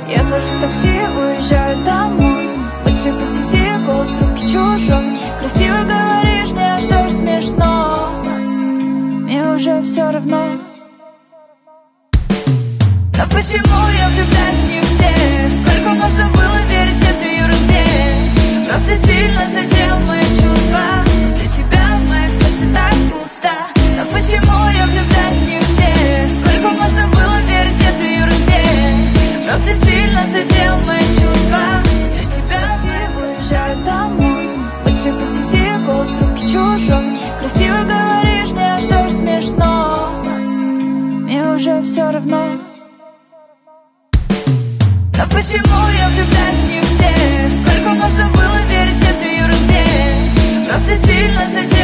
Я сажусь в такси, уезжаю домой. Мысли по сети, голос трубки чужой. Красиво говоришь, мне аж даже смешно. Мне уже все равно. Но почему я влюбляюсь не в те? Сколько можно было верить этой ерунде? Просто сильно задел мои чувства. После тебя в моем сердце так пусто. Но почему я влюбляюсь не в те? Сколько можно было верить этой ерунде? Просто сильно задел мои чувства. После тебя я уезжаю домой. Мысли по сети, голос трубки чужой. Красиво говоришь, мне аж даже смешно. Мне уже все равно. Но почему я влюбляюсь не в те? Сколько можно было верить этой ерунде? Просто сильно задел